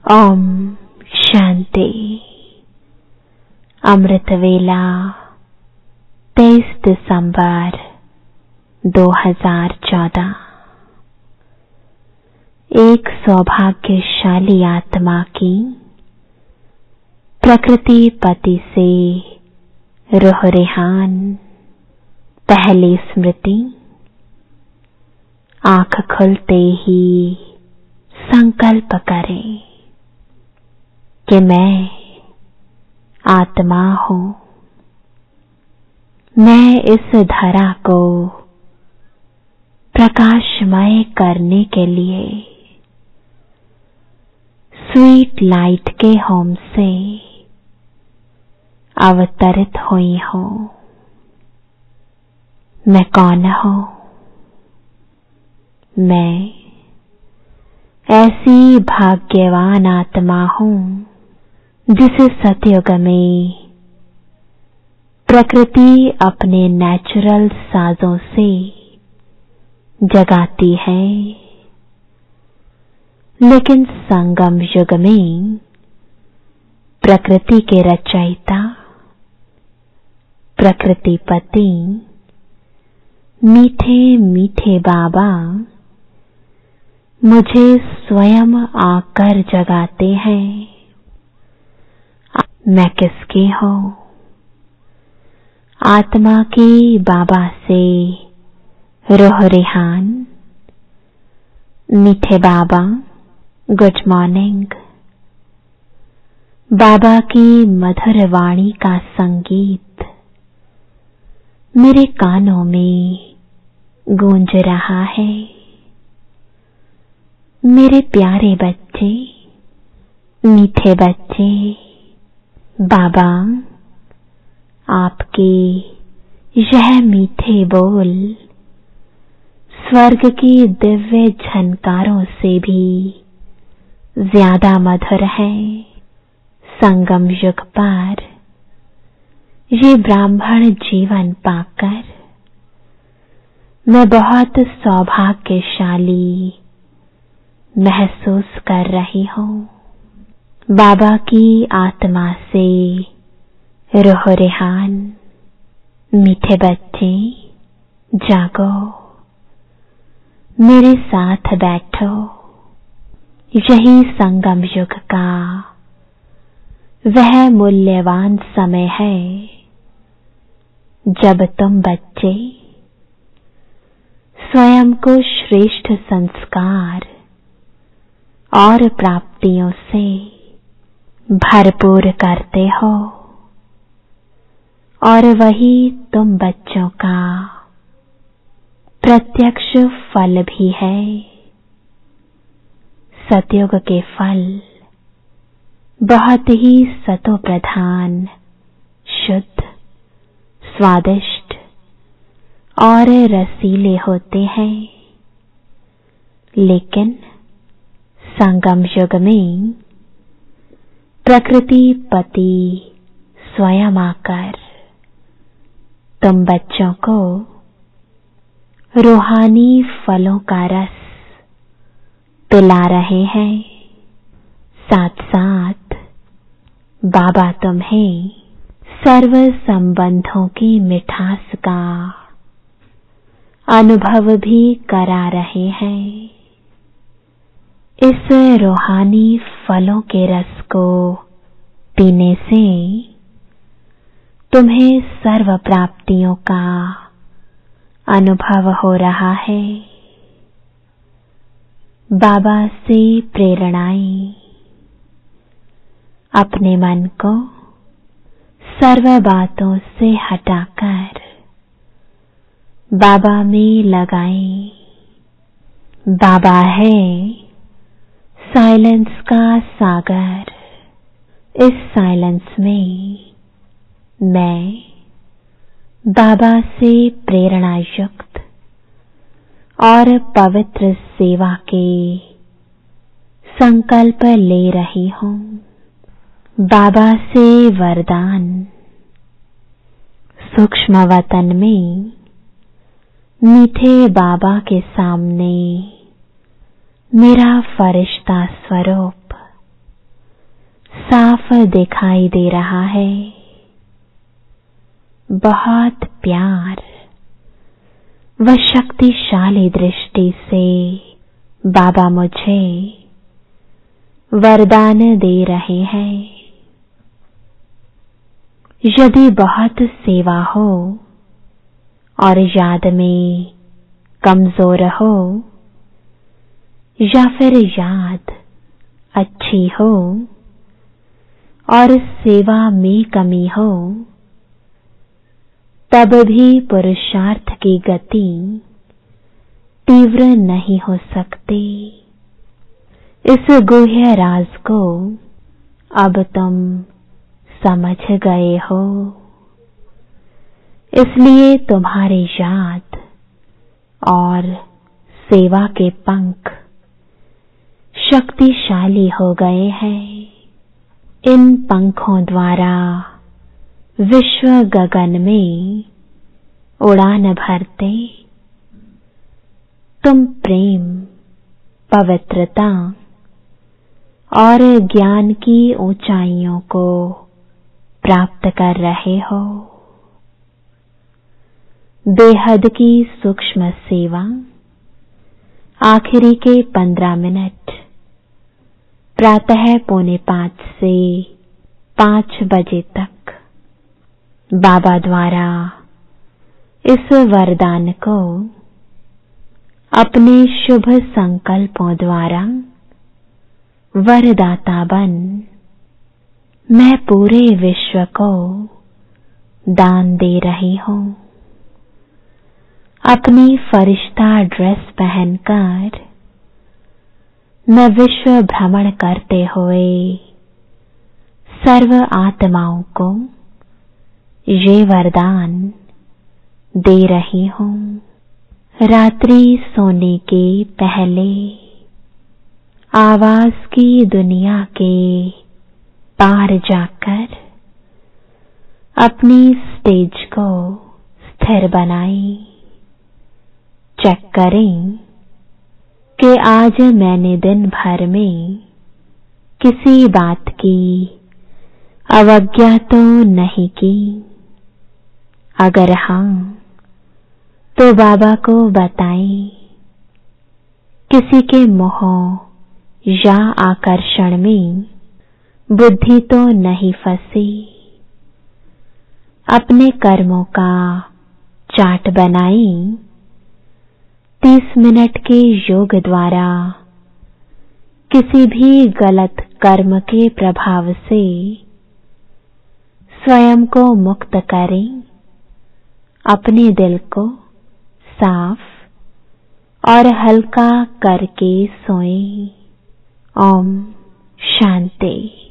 ओम शांति। अमृत वेला 23 दिसंबर 2014। एक सौभाग्यशाली आत्मा की प्रकृति पति से रूह रेहान। पहली स्मृति। आंख खुलते ही संकल्प करें कि मैं आत्मा हूं। मैं इस धरा को प्रकाशमय करने के लिए स्वीट लाइट के होम से अवतरित हुई हूं। मैं कौन हूं? मैं ऐसी भाग्यवान आत्मा हूं जिसे सतयुग में प्रकृति अपने नेचुरल साजों से जगाती है, लेकिन संगम युग में प्रकृति के रचयिता प्रकृति पति मीठे मीठे बाबा मुझे स्वयं आकर जगाते हैं। मैं किसकी हूं? आत्मा की बाबा से रूह रेहान। मीठे बाबा, गुड मॉर्निंग। बाबा की मधुर वाणी का संगीत मेरे कानों में गूंज रहा है। मेरे प्यारे बच्चे, मीठे बच्चे, बाबा आपके यह मीठे बोल स्वर्ग की दिव्य झनकारों से भी ज्यादा मधुर है। संगम युग पर ये ब्राह्मण जीवन पाकर मैं बहुत सौभाग्यशाली महसूस कर रही हूं। बाबा की आत्मा से रूह रेहान। मीठे बच्चे, जागो, मेरे साथ बैठो। यही संगम युग का वह मूल्यवान समय है जब तुम बच्चे स्वयं को श्रेष्ठ संस्कार और प्राप्तियों से भरपूर करते हो, और वही तुम बच्चों का प्रत्यक्ष फल भी है। सतयुग के फल बहुत ही सतो प्रधान, शुद्ध, स्वादिष्ट और रसीले होते हैं, लेकिन संगम युग में प्रकृति पति स्वयं आकर तुम बच्चों को रूहानी फलों का रस पिला रहे हैं। साथ साथ बाबा तुम्हें सर्व संबंधों की मिठास का अनुभव भी करा रहे हैं। इस रूहानी फलों के रस को पीने से तुम्हें सर्व प्राप्तियों का अनुभव हो रहा है। बाबा से प्रेरणाएं। अपने मन को सर्व बातों से हटाकर बाबा में लगाएं। बाबा है साइलेंस का सागर। इस साइलेंस में मैं बाबा से प्रेरणा युक्त और पवित्र सेवा के संकल्प ले रही हूं। बाबा से वरदान। सूक्ष्म वतन में मीठे बाबा के सामने मेरा फरिश्ता स्वरूप साफ दिखाई दे रहा है। बहुत प्यार व शक्तिशाली दृष्टि से बाबा मुझे वरदान दे रहे हैं। यदि बहुत सेवा हो और याद में कमजोर हो या फिर याद अच्छी हो और सेवा में कमी हो, तब भी पुरुषार्थ की गति तीव्र नहीं हो सकती। इस गुह्य राज को अब तुम समझ गए हो, इसलिए तुम्हारी याद और सेवा के पंख शक्तिशाली हो गए हैं। इन पंखों द्वारा विश्व गगन में उड़ान भरते तुम प्रेम, पवित्रता और ज्ञान की ऊंचाइयों को प्राप्त कर रहे हो। बेहद की सूक्ष्म सेवा आखिरी के 15 मिनट प्रातः 4:45 से 5 बजे तक बाबा द्वारा इस वरदान को अपने शुभ संकल्पों द्वारा वरदाता बन मैं पूरे विश्व को दान दे रही हूँ। अपनी फरिश्ता ड्रेस पहनकर मैं विश्व भ्रमण करते हुए सर्व आत्माओं को ये वरदान दे रही हूँ। रात्रि सोने के पहले आवाज की दुनिया के पार जाकर अपनी स्टेज को स्थिर बनाएं। चेक करें कि आज मैंने दिन भर में किसी बात की अवज्ञा तो नहीं की। अगर हाँ, तो बाबा को बताएं। किसी के मोह या आकर्षण में बुद्धि तो नहीं फंसी। अपने कर्मों का चार्ट बनाएं। 30 मिनट के योग द्वारा किसी भी गलत कर्म के प्रभाव से स्वयं को मुक्त करें। अपने दिल को साफ और हल्का करके सोएं। ओम शांति।